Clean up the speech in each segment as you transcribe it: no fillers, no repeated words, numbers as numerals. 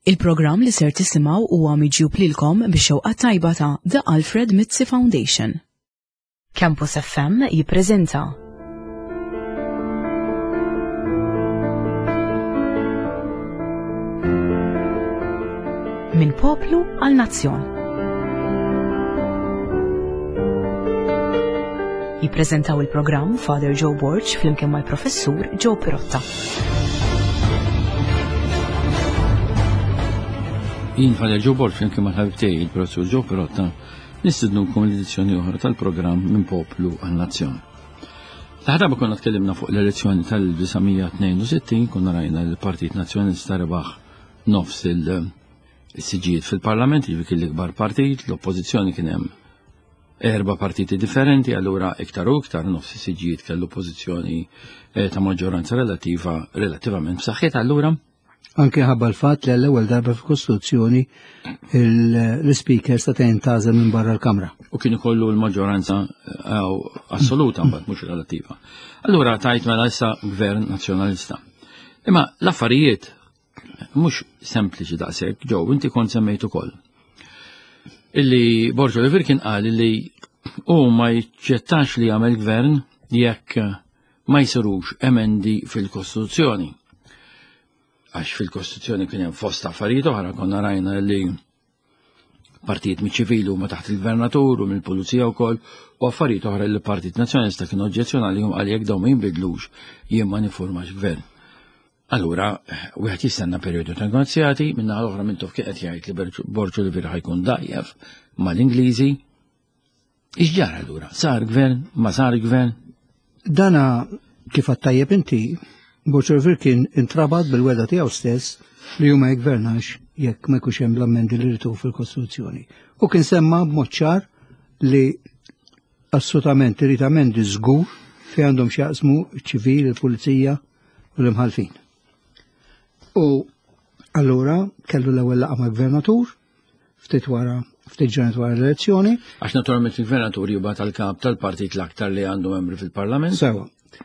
Il-programm li ser tisimgħu huwa miġjub lilkom bix-xewqa tajba ta' The Alfred Mizzi Foundation. Campus FM jippreżenta Min poplu għal nazzjon. Jippreżentaw il-programm Father Joe Borch flimkien mal-Professur Joe Pirotta. Jien Father Joe Borch flimkien mal-ħabibtej il-Professur Joe Pirotta nistidnukom l-edizzjoni oħra tal-programm Min poplu għal nazzjon. Taħdaba konna tkellimna fuq l-elezzjoni tal-1962 konna rajna l-Partit Nazzjonista rebaħ nofs il-siġijiet fil-Parlament, jiġifieri l-ikbar partit, l-oppożizzjoni kien hemm 4 partiti differenti, allura iktar u iktar nofs is-siġijiet kellu pożizzjoni ta' maġġoranza relativament b'saħħitha allura. Anke ħabba l-fatt li l-ewwel darba fil-Kostituzzjoni l-speaker sta jintażel minn barra l-Kamra. U kien ikollu l-maġġoranza assoluta mbagħad mhux relattiva. Allura tajt mela issa gvern nazzjonalista. Imma l-affarijiet mhux sempliċi daqshekk, ġew inti kont semmejt ukoll. Illi Borġo Olivier kien qal li hu ma jiċċettax li jagħmel gvern jekk ma jsirux emendi fil-Kostituzzjoni. Għax fil-Kostituzzjoni kien hemm fost affarijiet oħra konna rajna li partijiet miċ-ċivili huma taħt il-Gvernatur u mill-Pulizija wkoll u affarijiet oħra li l-Partit Nazzjonalista kienu oġġezzjonali għal jekk dawn ma jinbidlux jien ma nifurmax gvern. Allura, wieħed jistenna perjodu ta' negozjati, minna l-oħra minn tuf qed jgħid li Borġo Olivier ħajkun dajjef mal-Ingliżi. X'ġara allura? Sar gvern, ma sar gvern? Dana kif tajjeb inti, Borġo Olivier kien intrabat bil-weda tiegħu stess li hu ma jgvernax jekk ma jkunx hemm l-ammendi li rritu fil-Kostituzzjoni. U kien semma b'mod ċar li assolutament irid amendi żgur fejn għandhom x'jaqsmu ċ-ċivil, il-Pulizija u l-imħalfin. U allura kellu l-ewwel laqgħa mal-Gvernatur ftit ġranet wara l-elezzjoni. Għax naturalment il-Gvernatur jibgħat tal-kap tal-partit l-aktar li għandu membri fil-Parlament. Sewa.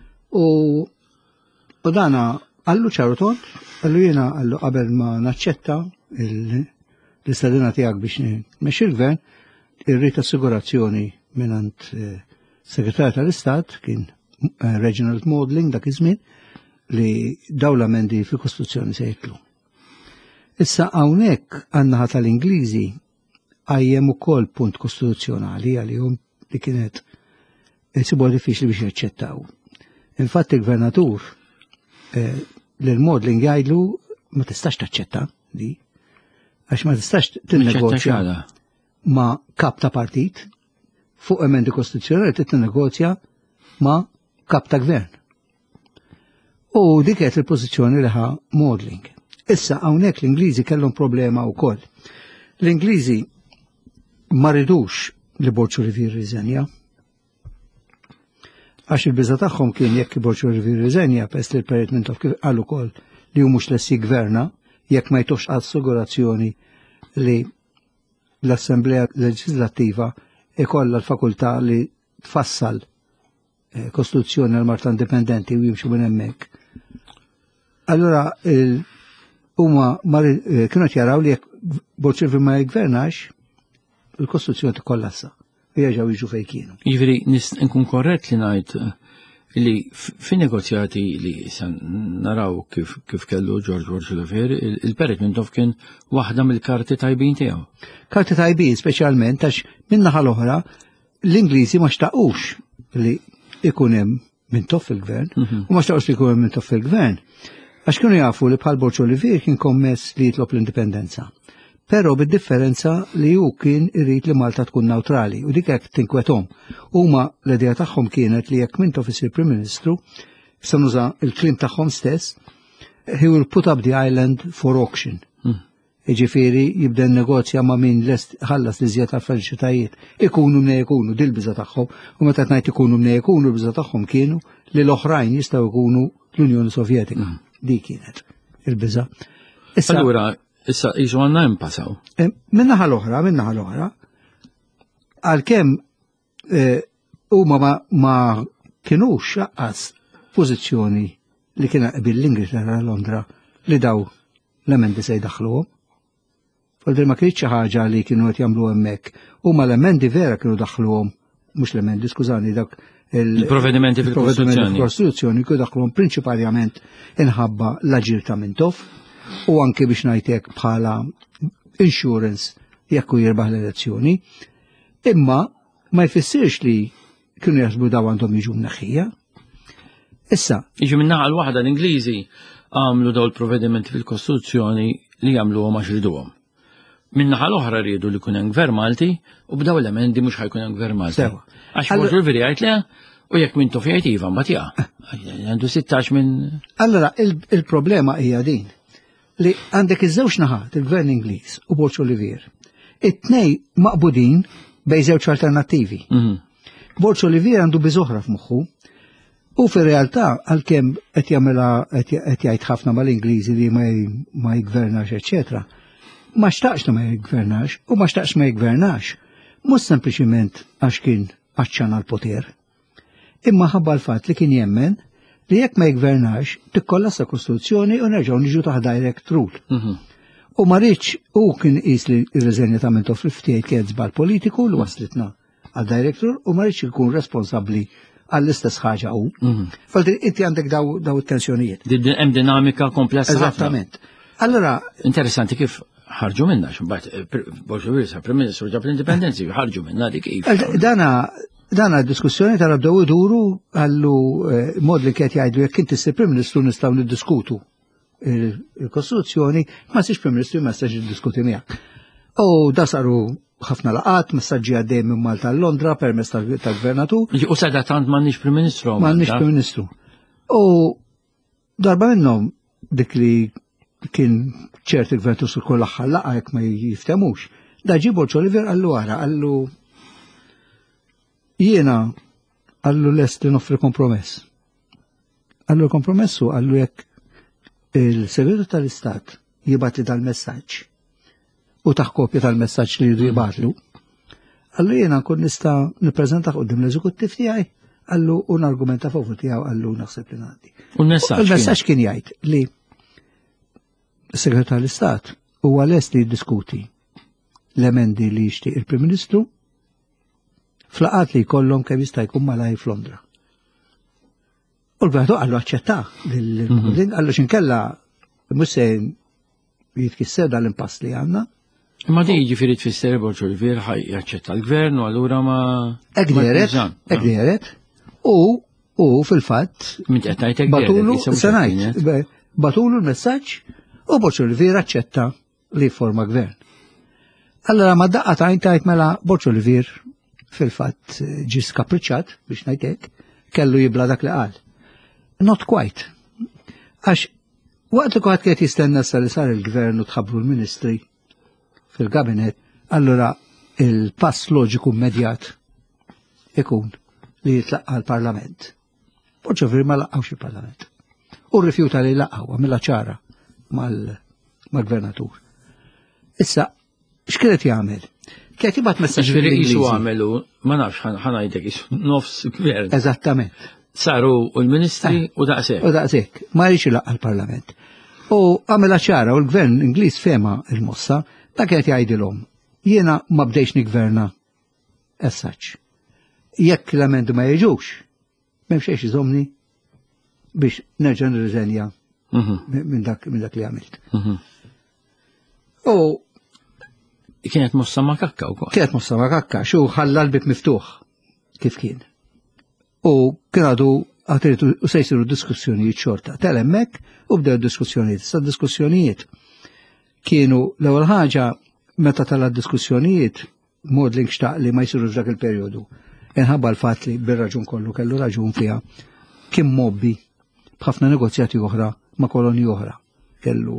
U dana għallu ċaru tont, għallu jiena għallu qabel ma naċċetta l-istadina tiegħek biex nmexxi l-Gvern, irrid assigurazzjoni mingħand Segretarju tal-Istat kien Reginald Modeling dak iż-żmien li dawn l-amendi fil-Kostituzzjoni se jitlu. Issa hawnhekk għan-naħa tal-Ingliżi għajjem ukoll punt kostituzzjonali għalihom li kienet isibu diffiċli biex jaċċettaw. Infatti il-Gvernatur l-Modeling jgħidlu ma tistax taċċetta di għax ma tistax tinnegozja ma' kap ta' partit fuq emendi kostituzzjonali tinnegozja ma' kap ta' gvern. U diket il-pożizzjoni li ħa Modeling. Issa hawnhekk l-Ingliżi kellhom problema wkoll. L-Ingliżi ma ridux li Borġo Olivier riżenja. Għax il-biża' tagħhom kien jekk Borġo Olivier riżenja pest li l-Perit minn kif qal ukoll li hu mhux lessi gverna jekk ma jtux assigurazzjoni li l-Assembleja Leġislattiva ikollha l-fakultà li tfassal Kostituzzjoni għal Marta Indipendenti u jimxu minn hemmhekk. Allura huma kienu jaraw li jekk Borġo Olivier ma jgvernax il-Kostituzzjoni tikollassa u jerġgħu jiġu fejn kienu. Jiġifieri nkun korrett li ngħid li fin-negozjati li se naraw kif kellu Borġo Olivier, il-Perit Mintoff kien waħda mill-karti tajbin tiegħu. Karti tajbin speċjalment għax min-naħa l-oħra l-Ingliżi ma xtaqux li ikun hemm Mintoff fil-gvern u ma xtaqux li jkun hemm Mintoff fil-gvern. Għax kienu jafu li bħal Borġo Olivier kien kommess li jitlob l-indipendenza. Però bid-differenza li hu kien irid li Malta tkun neutrali u dik hekk tinkwetom. Huma l-idea tagħhom kienet li jekk Mintoff isir Prim Ministru, se nuża l-kliem tagħhom stess, he will put up the island for auction. Jiġifieri jibda n-negozja ma' min lest ħallas li żjed tal-felicitajiet ikunu mne jkunu dil-biża' tagħhom u meta ngħid ikunu mne jkunu l-biża' tagħhom kienu li l-oħrajn jistgħu jkunu l-Unjoni Sovjetika. Di kienet il-biża'. Allura issa qisu għandna impasaw. Min-naħa l-oħra, għalkemm huma ma kinux jaqqas pożizzjoni li kien qbil l-Ingilterra Londra li daw l-emendi se jdaħħluhom. Għaldir ma kienx xi ħaġa li kienu qed jagħmlu hemmhekk. Huma l-emendi vera kienu daħluhom, mhux l-emendi, skużani, dak il-provvedimenti fil-Kostituzzjoni kienu daħluhom prinċipalment inħabba l-aġir ta' Mintoff u anke biex ngħidlek bħala insurance jekk jirbaħ l-elezzjoni. Imma ma jfissirx li kienu jaħsbu daw għandhom jiġu mneħħija. Issa. Jiġu minnaħa l-waħda l-Ingliżi għamlu daw l-provvedimenti fil-Kostituzzjoni li għamluhom għax riduhom. Minnaħa l-oħra rridu li kun hemm Gvern Malti u b'daw l-emendi mhux ħajkun hemm Gvern Malti. Għax forġu l-verjajt le u jekk minn tofjajt iva mbagħad jaqa'. Għandu 16 minn. Allora il-problema hija din li għandek iż-żewġ naħat il-Gvern Ingliż u Borċ Olivier. It-tnej maqbudin bejn żewġ alternattivi. Borċ Olivier għandu biżoħra f'moħħu u fir-realtà għalkemm qed jagħmilha qed jgħid ħafna mal-Ingliżi li ma jgvernax eċetera. Ma xtaqx ma jgvernax u ma xtaqx ma jgvernax. Mhux sempliċiment għax kien għaċċana l-poter. Imma ħabba l-fatt li kien jemmen li jekk ma jgvernax tikkollassa Kostituzzjoni u nerġgħu niġu taħt direct rule. U ma rridx u kien qis li r-reżenja ta' Mintoff ftit kien żball politiku li waslitna għal direct rule u ma rridx ikun responsabbli għall-istess ħaġa u. Falti inti għandek daw it-tensjonijiet. Hemm dinamika komplessa. Eżattament. Allora interessanti kif ħarġu minna x'imbagħad Borġ Prim Ministru ġab l-indipendenzi ħarġu minna dik kif. Dana diskussjoni tara bdew iduru għallu mod li kiet jgħidu jekk inti ssir Prim Ministru nistgħu niddiskutu il-Kostituzzjoni, ma six Prim Ministru ma stax jiddiskuti miegħek. U da saru ħafna laqat, messaġġi għaddej minn Malta l-Londra permezz tal-Gvernatur. U sada tant m'għandniex Prim Ministru. M'għandniex Prim Ministru. U darba minnhom dik li kien ċert il-Gvernatur sul kull aħħar laqa jekk ma jiftemux. Da ġie Borċ Olivier għallu wara, għallu jiena għallu lest li noffri kompromess. Għallu kompromessu għallu jekk il-Segretu tal-Istat jibati dal-messaġġ u taħ kopja tal-messaġġ li jridu jibatlu. Għallu jiena nkun nista' nippreżenta qudiem l-eżekuttiv tiegħi, għallu un argumenta favur tiegħu għallu naħseb li ngħaddi. U l-messaġġ kien jgħid li s-Segretu tal-Istat huwa lest li jiddiskuti l-emendi li jixtieq il-Prim Ministru flaqat li jkollhom kemm jista' jkun malaj f'Londra. U l-Gvernatur għallu aċċetta, għallu xinkella mhux se jitkisser dal-impass li għandna. Imma di jiġifieri tfisser Borġ Olivier jaċċetta l-Gvern u allura ma. Ekderet. U fil-fatt. Mint qed ngħid batulu sanajt. Batulu l-messaġġ u Borġ Olivier aċċetta li forma Gvern. Allora ma daqqa tajt mela Borġ Olivier fil-fatt ġi skapriċċat biex ngħidlek kellu jibla dak li qal. Not quite. Għax waqt li kwaħt kiet jistenna li sar il-Gvern u tħabbru l-Ministri fil-Kabinet, allura il-pass loġiku immedjat ikun li jitlaqqa l-Parlament. Borġ Olivier ma laqqawx il-Parlament. U rrifjuta li laqqaw għamilla ċara mal-Gvernatur. Issa, x'kienet jagħmel? Kienet jibgħat messaġġ fil-Ingliżi. Għamelu, ma nafx ħanajdek isu nofs Gvern. Eżattament. Saru u l-Ministri u daqshekk. U daqshekk, ma jridx ilaqqa l-Parlament. U għamela ċara u l-Gvern Ingliż fema il-mossa ta' kienet jgħidilhom jiena ma bdejx nigverna as such. Jekk l-emendi ma jiġux, m'hemm xejn iżomni biex nerġa' nirriżenja minn dak li għamilt. U kienet mossa ma' kakka wkoll. Kienet mossa ma' kakka, xu ħalla l-bib miftuħ kif kien. U kien għadu għatritu u se jsiru diskussjonijiet xorta. Telemmek u bdew diskussjonijiet. Sa diskussjonijiet kienu l-ewwel ħaġa meta tal-diskussjonijiet mod li nxtaq li ma jsiru f'dak il-perjodu. Inħabba l-fatt li bir-raġun kollu kellu raġun fiha kien mobbi b'ħafna negozjati oħra ma' kolonji oħra. Kellu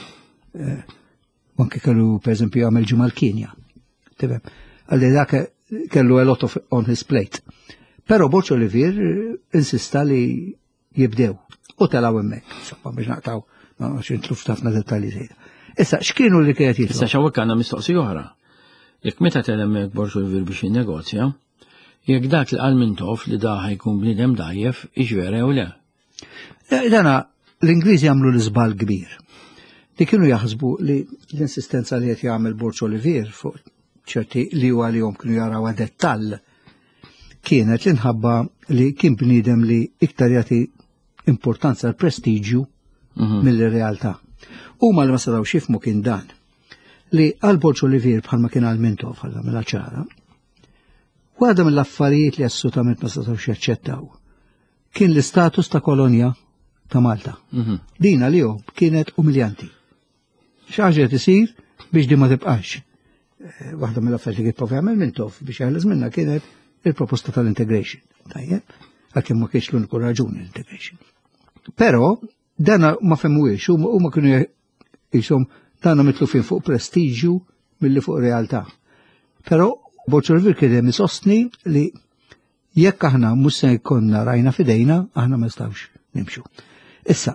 anke kellu pereżempju jagħmel ġimgħa l-Kinja. Tifhem. Għalli dak kellu a lot on his plate. Pero Borġ Olivier insista li jibdew u telaw hemmhekk. Insomma biex naqtaw x'intluf ħafna dettalji żejda. Issa x'kienu li kienet jitlu? Issa xawek għandna mistoqsija oħra. Jekk meta hemmhekk Borġ Olivier biex jinnegozja, jekk dak li qal Mintoff li da ħajkun bniedem dajjef iġvera jew le. Dana l-Ingliżi jagħmlu l-iżbal kbir. li kienu jaħsbu li l-insistenza li qed jagħmel Borġ Olivier fuq ċerti li huwa li kienu jaraw dettall kienet li nħabba li kien bniedem li iktar jagħti importanza l-prestiġju mill-realtà. Huma li ma setgħux jifhmu kien dan li għal Borġ Olivier bħalma kien għal Mintoff għal mill ċara, waħda mill-affarijiet li assolutament ma setgħux jaċċettaw kien l-istatus ta' kolonja ta' Malta. Dina li kienet umiljanti. Xaġa tisir biex di ma tibqax. Waħda mill-affarijiet li kien jagħmel Mintoff biex jaħles minna kienet il-proposta tal-integration. Tajjeb, għalkemm ma kienx l-uniku raġuni l-integration. Però dana ma femmuwiex, huma kienu jisom dana mitlu fin fuq prestiġju milli fuq realtà. Però Borġ Olivier kien isostni li jekk aħna mhux se jkollna rajna fidejna, aħna ma nistgħux nimxu. Issa,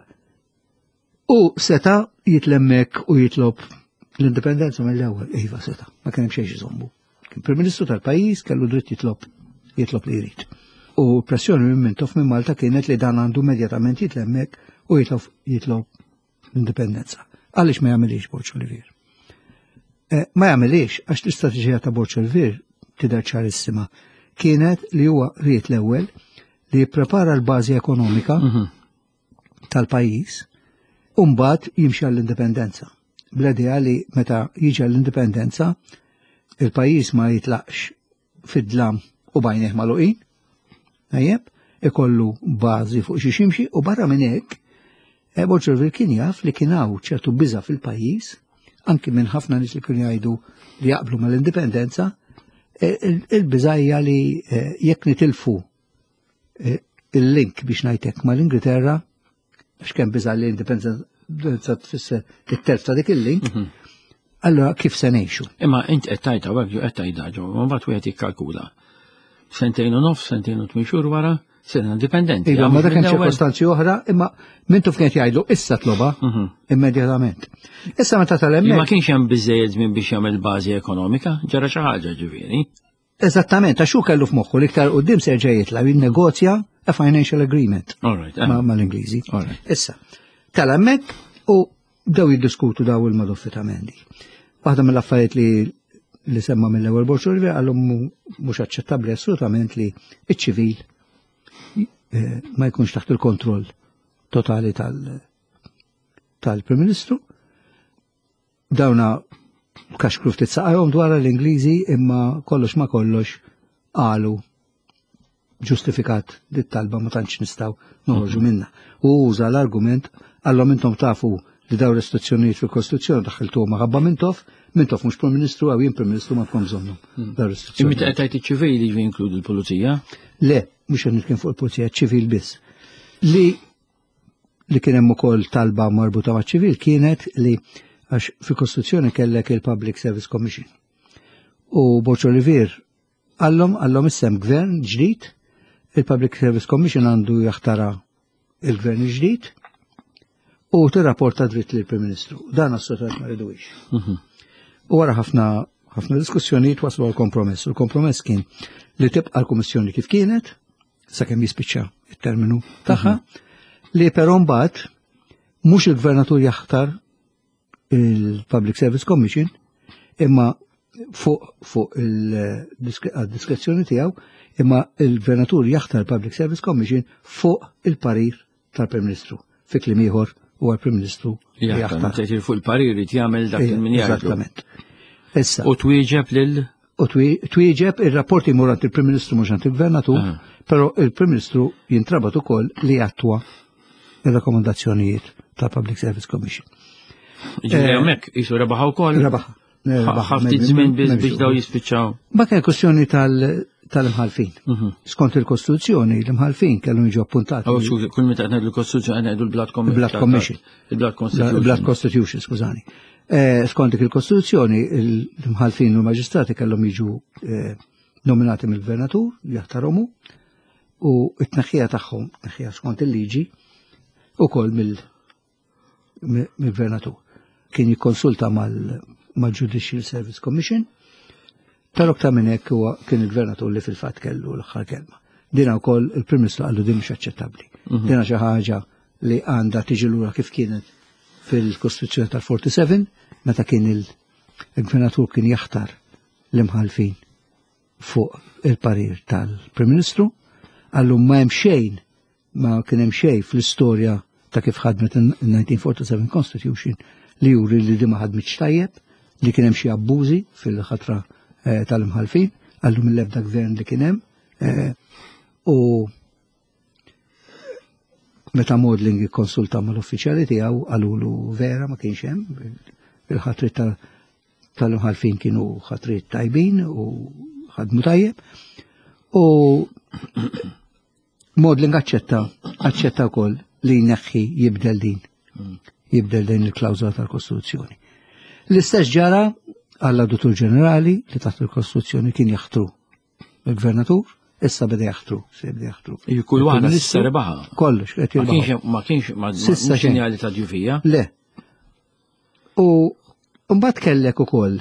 u seta jitlemmek u jitlob l-indipendenza mill-ewwel, iva seta, ma kien hemm xejn iżommu. Kien Prim Ministru tal-pajjiż kellu dritt jitlob li jrid. U pressjoni minn Mintoff minn Malta kienet li dan għandu immedjatament jitlemmek u jitlob l-indipendenza. Għaliex ma jagħmilix Borġ Olivier? Ma jagħmilix għax l-istrateġija ta' Borġ Olivier tidher ċarissima. Kienet li huwa ried l-ewwel li jipprepara l-bażi ekonomika tal-pajjiż u mbagħad jimxi għall-indipendenza. Bl-idea li meta jiġi għall-indipendenza il-pajjiż ma jitlaqx fid-dlam u bajneħ magħluqin, ikollu bażi fuq xi ximxi u barra minn hekk Borġ Olivier kien jaf li kien hawn ċertu biża' fil-pajjiż, anki minn ħafna nies li kienu jgħidu li jaqblu mal-indipendenza, il-biża' hija li jekk nitilfu il-link biex ngħidlek mal-Ingilterra, għax kemm biża' li l-indipendenza tfisser it-terf ta' dik il-link, allora kif se ngħixu? Imma int qed tgħidha wekk qed tgħidha ġo, mbagħad wieħed jikkalkula. Sentejn u nofs, sentejn u tmien wara, sirna indipendenti. Iva, ma dak hemm ċirkostanzi oħra, imma Mintoff kienet jgħidlu issa tloba immedjatament. Issa meta tal-hemmhekk. Ma kienx hemm biżejjed żmien biex jagħmel bażi ekonomika, ġara xi ħaġa ġifieri. Eżattament, għax hu kellu f'moħħu li iktar quddiem se jerġa' jitla' jinnegozja a financial agreement mal-Ingliżi. Issa, tal-hemmhekk u bdew jiddiskutu daw il-moduffi ta' Mendi. Waħda mill-affarijiet li semma mill-ewwel Borġ Olivier għallhom mhux aċċettabbli assolutament li ċ-ċivil ma jkunx taħt il-kontroll totali tal-Prim Ministru. Dawna kaxkru ftit saqajhom dwar l-Ingliżi imma kollox ma kollox qalu ġustifikat dit-talba ma tantx nistgħu noħorġu minnha. U uża l-argument għallhom intom tafu li daw restrizzjonijiet fil-Kostituzzjoni daħħiltuhom ħabba Mintoff mhux Prim Ministru għaw jien Prim Ministru ma tkom bżonnhom. Imma qed tgħid iċ-ċivili li jinkludu l-pulizija? Le, mhux qed nitkellem fuq il-pulizija ċivil biss. Li kien hemm ukoll talba marbuta maċ-ċivil kienet li għax fil-Kostituzzjoni kellek il-Public Service Commission. U Borġ Olivier għallhom issem gvern ġdid, il-Public Service Commission għandu jaħtara il-gvern ġdid u tirrapporta dritt lill Prim Ministru. Dan assolutament ma rridux. U wara ħafna diskussjonijiet waslu għal kompromess. U l-kompromess kien li tibqa' l-Kummissjoni kif kienet, sakemm jispiċċa it-terminu tagħha, li però mbagħad mhux il-Gvernatur jaħtar il-Public Service Commission, imma fuq il-diskrezzjoni tiegħu, imma il-Gvernatur jaħtar il-Public Service Commission fuq il-parir tal-Prim Ministru. Fi kliem ieħor huwa l-Prim Ministru jaħtar. Fuq il-parir li jagħmel dak il-min eżattament. Issa. U twieġeb lil? U twieġeb ir-rapporti murant il-Prim Ministru mhux għand il-Gvernatur, però il-Prim Ministru jintrabat ukoll li jattwa ir-rakkomandazzjonijiet tal-Public Service Commission. Ġifieri hemmhekk qisu rebaħa wkoll? Rebaħa. Ħaftit żmien biex daw jispiċċaw. Ma kien kwestjoni tal-imħalfin. Skont il-Kostituzzjoni, l-imħalfin kellhom jiġu appuntati. Kull meta qed ngħidu l-Kostituzzjoni qed ngħidu l-Blood Commission. Il-Blood Constitution, skużani. Skont dik il-Kostituzzjoni, l-imħalfin u l-Maġistrati kellhom jiġu nominati mill-Gvernatur, jaħtarhom u t-tneħħija tagħhom, tneħħija skont il-liġi, ukoll mill-Gvernatur. Kien jikkonsulta mal-Judicial Service Commission, però aktar minn hekk huwa kien il-Gvernatur li fil-fatt kellu l-aħħar kelma. Dina wkoll il-Prim Ministru qallu din mhux aċċettabbli. Dina xi ħaġa li għandha tiġi lura kif kienet fil-Kostituzzjoni tal-47 meta kien il-Gvernatur kien jaħtar l-imħalfin fuq il-parir tal-Prim Ministru, għallum ma hemm xejn, ma kien hemm xejn fl-istorja ta' kif ħadmet il-1947 Constitution li juri li di ma ħadmitx tajjeb, li kien hemm xi abbużi fil-ħatra tal-imħalfin, għallum l-ebda gvern li kien hemm, u meta Modling konsulta mal-uffiċjali tiegħu għalulu vera ma kienx hemm, il-ħatrit tal-imħalfin kienu ħatrit tajbin u ħadmu tajjeb, u Modling aċċetta wkoll li jneħħi jibdel din il-klawżola tal-Kostituzzjoni. L-istess ġara għall-Awditur Ġenerali li taħt il-Kostituzzjoni kien jaħtru il-Gvernatur, issa beda jaħtru. Kull waħda issa rebaħa. Kollox, qed jirbaħ. Ma kienx sinjali ta' ġufija. Le. U mbagħad kellek ukoll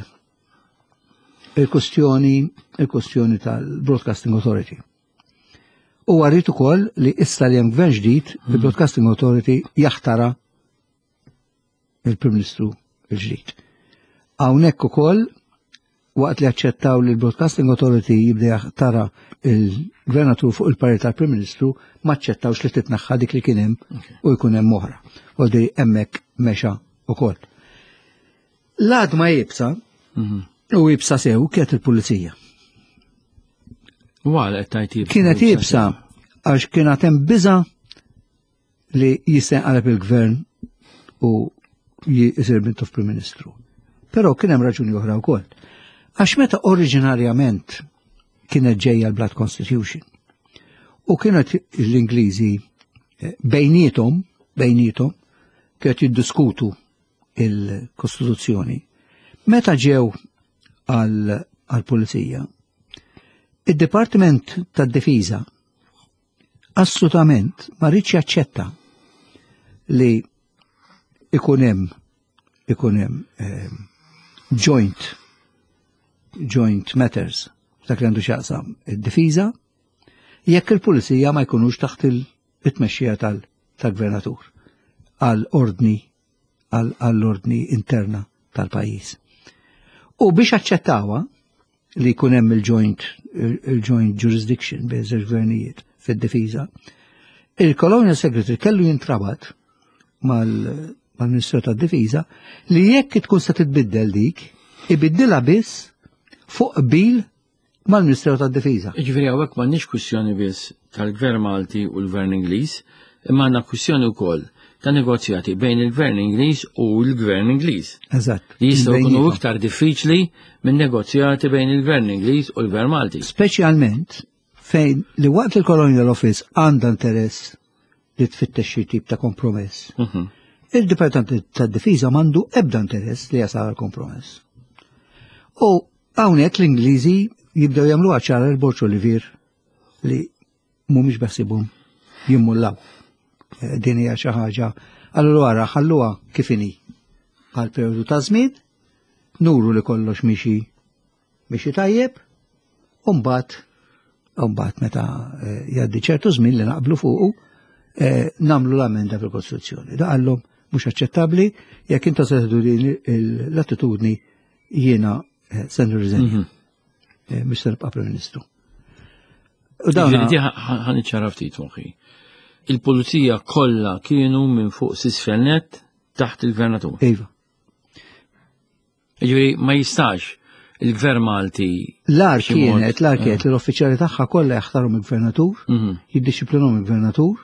il-kwestjoni tal-Broadcasting Authority. U għarrit ukoll li issa li hemm gvern ġdid, il-Broadcasting Authority jaħtara il-Prim Ministru l-ġdid. Hawnhekk ukoll waqt li aċċettaw li l-Broadcasting Authority jibda jaħtara il-Gvernatur fuq il-parir tal-Prim Ministru, ma aċċettawx li titnaħħa dik li kien hemm u jkun hemm oħra. U di hemmhekk mexa ukoll. L-għad ma jibsa, u jibsa sew kienet il-Pulizija. Kienet jibsa għax kienet hemm biża li jistenqaleb il-Gvern u jisir bintu f'Prim Ministru. Però kien hemm raġuni oħra wkoll. Għax meta oriġinarjament kienet ġejja l-Blood Constitution u kienet l-Ingliżi bejnietom kienet jiddiskutu il-Kostituzzjoni. Meta ġew għal-Pulizija, id-Dipartiment tad-Difiża assolutament ma rridx jaċċetta li ikun hemm joint matters dak li għandu xaqsam id-difiża jekk il-Pulizija ma jkunux taħt it-tmexxija tal-Gvernatur għall-ordni interna tal-pajjiż. U biex aċċettawha li jkun hemm il-joint jurisdiction bejn żewġ gvernijiet fid-difiża, il-Colonial Secretary kellu jintrabat mal-Ministru tad-Difiża li jekk tkun se titbiddel dik, ibiddilha biss fuq qbil mal-Ministru tad-Difiża. Ġifieri hawnhekk m'għandniex kwistjoni biss tal-Gvern Malti u l-Gvern Ingliż, imma għandna kwistjoni wkoll ta' negozjati bejn il-Gvern Ingliż u l-Gvern Ingliż. Eżatt. Li jistgħu jkunu iktar diffiċli minn negozjati bejn il-Gvern Ingliż u l-Gvern Malti. Speċjalment fejn li waqt il-Colonial Office għandha interess li tfittex xi tip ta' kompromess. Il-Dipartiment tad-Difiża m'għandu ebda interess li jasal kompromess. U hawnhekk l-Ingliżi jibdew jagħmlu ċara l-Borċ Olivier li mhumiex beħsibhom jimmullaw. Din hija xi ħaġa allura ħalluha kif inhi għal perjodu ta' żmien, nuru li kollox mixi tajjeb, u mbagħad meta jgħaddi ċertu żmien li naqblu fuqu nagħmlu l-amenda fil-Kostituzzjoni. Da għallhom mhux aċċettabbli jekk inta se tieħdu l-attitudni jiena se nirriżenja. Mhux se nibqa' Prim Ministru. U dawn ħaniċċara ftit moħħi. Il-Pulizija kollha kienu minn fuq sisfelnet taħt il-Gvernatur. Iva. Ġifieri ma jistax il-Gvern Malti. L-ar kienet li l-uffiċjali tagħha kollha jaħtaru mill-Gvernatur, jiddixxiplinhom il-Gvernatur.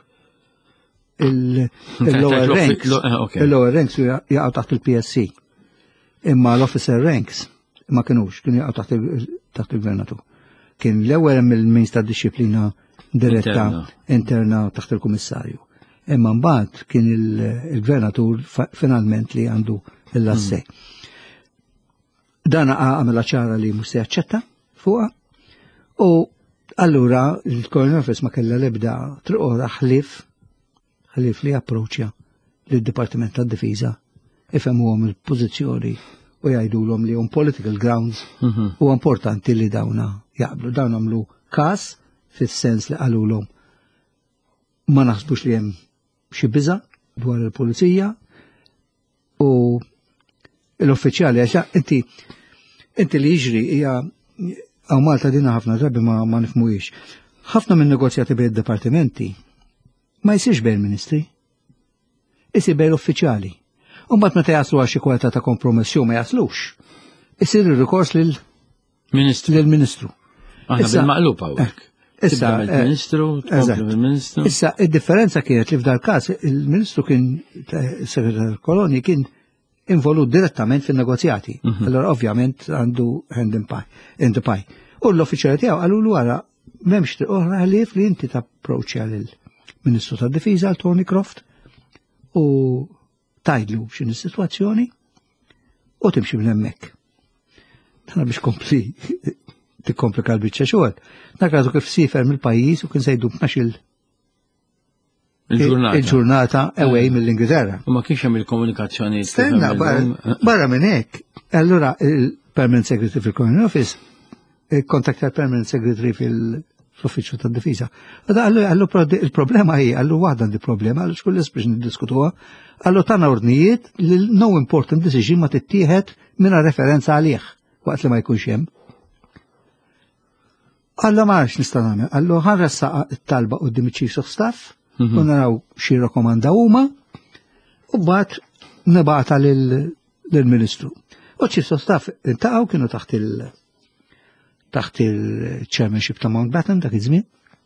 Il-lower ranks jaqgħu taħt il-PSC. Imma l-officer ranks ma kienu jaqgħu taħt il-Gvernatur. Kien l-ewwel mill-Ministru tad-Disciplina diretta interna taħt il-Kummissarju. Imma mbagħad kien il-Gvernatur finalment li għandu l-assej. Dan għamela ċara li mhux se jaċċetta fuqha, u allura il-Colonial Office ma kellha l-ebda triqora ħlief li approċċja lid-Dipartiment tad-Difiża ifhemmuhom il-pożizzjoni u jgħidulhom li on political grounds u importanti li dawna jaqblu. Dawn għamlu każ fis-sens li qalulhom ma naħsbux li hemm xi biża' dwar il-Pulizija, U l-uffiċjali għax inti li jiġri hija għaw Malta dina ħafna drabi ma nifmuhiex. Ħafna minn negozjati bejn id-dipartimenti ma jsirx bejn ministri. Isir bejn l-uffiċjali. U mbagħad meta jaslu għal xi kwalità ta' kompromess jew ma jaslux. Isir ir-rikors lill-Ministru. Aħna bil-maqlub hawnhekk. Issa id-differenza kienet li f'dal każ il-Ministru kien segretar kolonji kien involut direttament fin-negozjati. Allora ovvjament għandu hand in the pie. U l-uffiċjali tiegħu qalu l wara m'hemmx triq oħra ħlief li inti tapproċċja lill-Ministru tad-Difiża Tony Croft u tajdlu x'in is-sitwazzjoni u timxi minn hemmhekk. Tana biex tikkomplika l-biċċa xogħol. Nakradu kif sifer mill-pajjiż u kien sejdu b'12 il-ġurnata away mill-Ingilterra. U ma kienx hemm il-komunikazzjoni. Stenna barra minn hekk. Allura il-Permanent Secretary fil-Colonial Office kontakta l-Permanent Secretary fil-Uffiċċju tad-Difiża. Għallu il-problema hi, għallu waħda di problema, għallu xkull biex niddiskutuha, għallu tana ordnijiet li no important decision ma tittieħed minna referenza għalih waqt li ma jkunx hemm. Għallu ma għarx nista' nagħmel, għallu ħarressa it-talba qudiem iċ-Chiefs of Staff u naraw xi rakkomanda huma u mbagħad nibgħatha lill-Ministru. U Chiefs of Staff intaqgħu kienu taħt il-chairmanship ta' Mountbatten dak iż-żmien.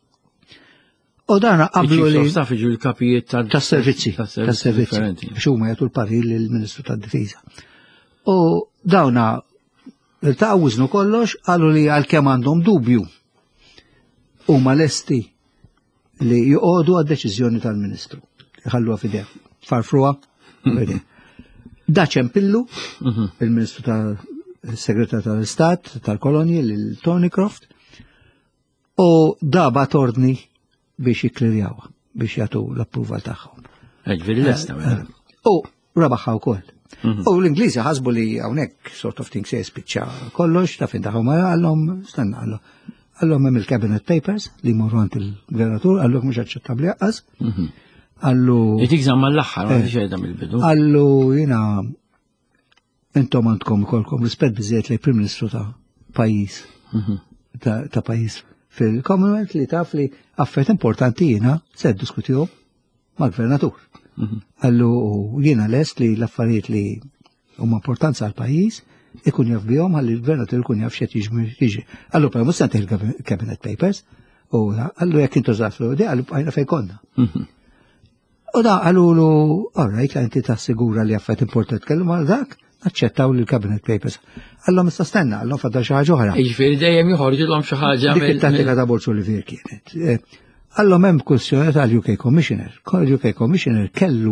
U dana qablu li staff iġu l-kapijiet tas-servizzi biex huma jagħtu l-parir lill-Ministru tad-Difiża. U dawna iltaqgħu wiżnu kollox qalu li għalkemm għandhom dubju huma lesti li joqogħdu għad-deċiżjoni tal-Ministru. Ħalluha f'idejh. Farfruha f'idejh. Daċempillu il-Ministru tal-Segretar tal-Istat tal-Kolonji lil Tony Croft u dabat ordni biex jiklirjawha, biex jagħtu l-approval tagħhom. Ġifieri lesta. U rabaħħa wkoll. U l-Ingliżi ħasbu li hawnhekk sort of thing se jispiċċa kollox ta' fin tagħhom għallhom stenna għallhom hemm il-Cabinet Papers li jmorru għand il-Gvernatur għallhom mhux aċċettabbli aqqas. Għallu. Jitikżam mal-aħħar ma xejda mill-bidu. Għallu jiena intom għandkom ikolkom rispett biżejjed lejn Prim Ministru ta' pajjiż ta' pajjiż fil-Commonwealth li taf li affarijiet importanti jiena se ddiskutihom mal-Gvernatur. Għallu jiena lest li l-affarijiet li huma importanza għal pajjiż ikun jaf bihom għalli l-Gvernatur ikun jaf x'qed jiġri. Għallu per mhux se il-Cabinet Papers u għallu jekk intu żaflu di għallu bqajna fejn konna. U da għallu orajt la inti tassigura li affarijiet importanti tkellmu għal dak naċċettaw li l-Cabinet Papers. Għallhom istastenna, għallhom fadda xi ħaġa oħra. Jiġifieri dejjem joħorġulhom xi ħaġa. Dik it-tattika ta' Borz Olivier kienet. Għallhom hemm kwestjoni tal-UK Commissioner. Il-UK Commissioner kellu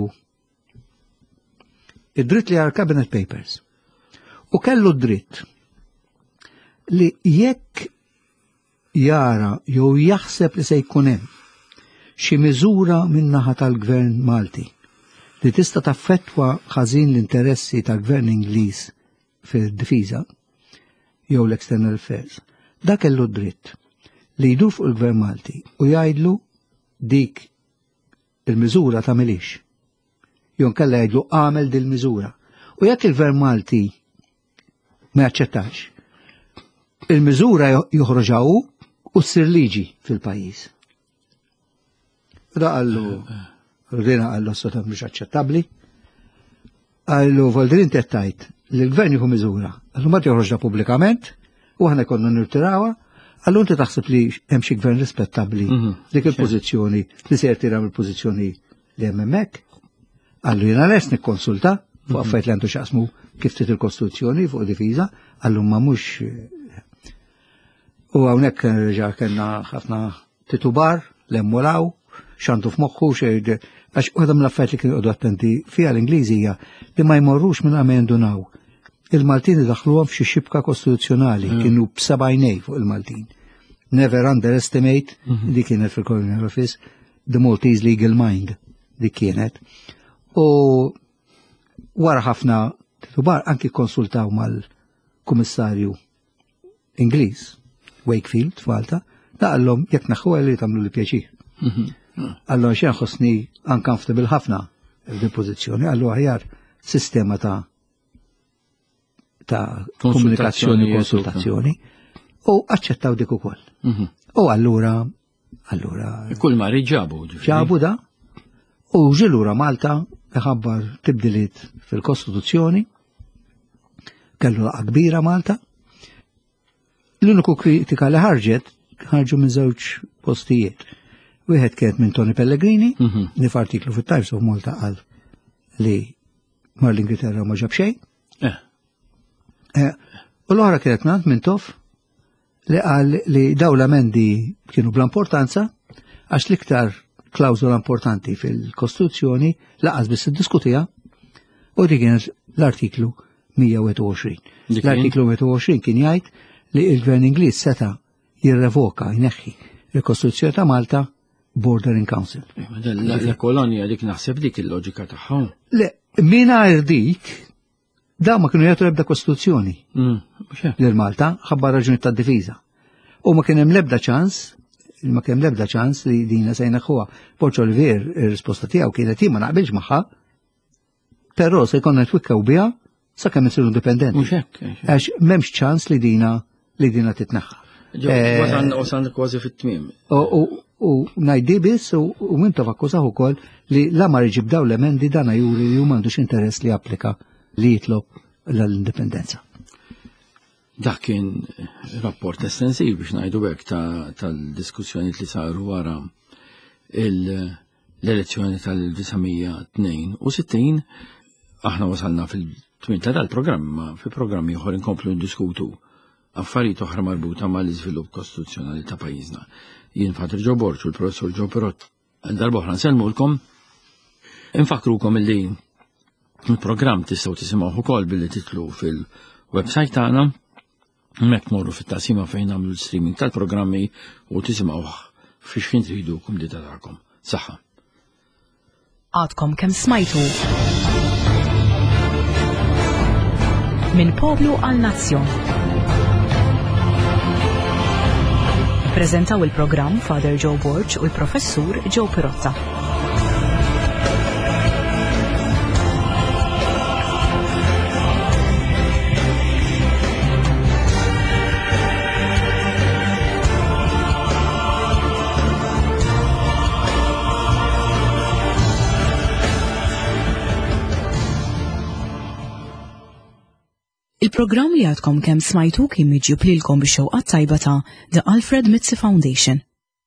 id-dritt li għal Cabinet Papers. U kellu d-dritt li jekk jara jew jaħseb li se jkun hemm xi miżura min-naħa tal-Gvern Malti li tista' taffettwa ħażin l-interessi tal-Gvern Ingliż fid-difiża jew l-External Affairs. Dak kellu d-dritt li jdur fuq il-Gvern Malti u jgħidlu dik il-miżura tagħmilix. Jew nkella jgħidlu għamel din il-miżura. U jekk il-Gvern Malti ma jaċċettax, il-miżura joħroġaw u ssir liġi fil-pajjiż. Da għallu Rina għallu s-sotat mux aċċettabli. Għallu Voldrin tettajt li l-gvern jieħu miżura. Għallu ma joħroġna pubblikament u ħana konna nirtirawa. Għallu inti taħseb li hemm xi gvern rispettabli dik il-pożizzjoni li se jirtira mill-pożizzjoni li hemm hemmhekk. Għallu jiena lest nikkonsulta fuq affarijiet li għandu x'aqsmu kif trid il-Kostituzzjoni fuq difiża. Għallu ma mhux u hawnhekk ġa kellna ħafna titubar l-emmolaw xantu f'moħħu xejn għax waħda mill-affarijiet li kienu attenti fiha l-Ingliżi hija li ma jmorrux minn ma jendunaw. Il-Maltini daħluhom f'xi xibka kostituzzjonali kienu b'sebgħinej fuq il-Maltin. Never underestimate li kienet fil-Colonial Office the Maltese legal mind li kienet. U wara ħafna titubar anki konsultaw mal-Kummissarju Ingliż Wakefield f'Malta daqallhom jekk naħħu li tagħmlu li pjaċir. Allora xejn ħossni uncomfortable ħafna f'din pożizzjoni, allura aħjar sistema ta' komunikazzjoni u konsultazzjoni u aċċettaw dik ukoll. U allura kull mar ġabu da u ġilura Malta ħabbar tibdiliet fil-Kostituzzjoni, kellu laqa kbira Malta. L-uniku kritika li ħarġu minn żewġ postijiet. Wieħed kienet minn Tony Pellegrini, li f'artiklu fit-Times of Malta qal li mar l-Ingilterra ma ġab xejn. U l-oħra kienet minn Toff li qal li daw l-amendi kienu bla importanza għax l-iktar klawżola importanti fil-Kostituzzjoni laqas biss iddiskutija u dik kienet l-artiklu 121. L-artiklu 121 kien jgħid li l-Gvern Ingliż seta' jirrevoka jneħħi il-Kostituzzjoni ta' Malta Bordering Council. La-kolonja dik naħseb dik il-loġika tagħha. Le, mingħajr dik dawn ma kienu jagħtu ebda Kostituzzjoni lil Malta ħabba raġuni tad-difiża. U ma kien hemm l-ebda ċans li dina se jneħħuha. Porċo Olivier ir-risposta tiegħu kienet jien ma naqbilx magħha, però se jkollna twikkew biha sakemm isiru indipendenti. Għax m'hemmx ċans li dina titneħħa. Wasan kważi fit-tmiem. U ngħiddi biss u mintof akkużaw ukoll li la ma jġib dawn l-emendi dana juri li hu m'għandux interess li applika li jitlob l-indipendenza. Dak kien rapport estensiv biex ngħidu hekk tal-diskussjoni li saru wara l-elezzjoni tal-1962. Aħna wasalna fil-tmiem tal-programma, fi programmi oħra inkomplu ndiskutu affarijiet oħra marbuta mal-iżvilupp kostituzzjonali ta' pajjiżna. Jien Father Joe Borch u l-Professur Joe Pirott darba oħra nsellmulkom. Infakrukom illi il-programm tistgħu tisimgħuh ukoll billi titlu fil-website tagħna. Mek morru fit-taqsima fejn nagħmlu l-streaming tal-programmi u tisimgħuh fix-fin tridu kumdita tagħkom. Saħħa. Għadkom kemm smajtu minn poplu għal nazzjon. Prezentaw il-programm Father Joe Borch u l-Professur Joe Pirotta. Il-programm li għadkom kemm smajtu kien miġjub lilkom bix-xewqat tajba ta' The Alfred Mitzi Foundation.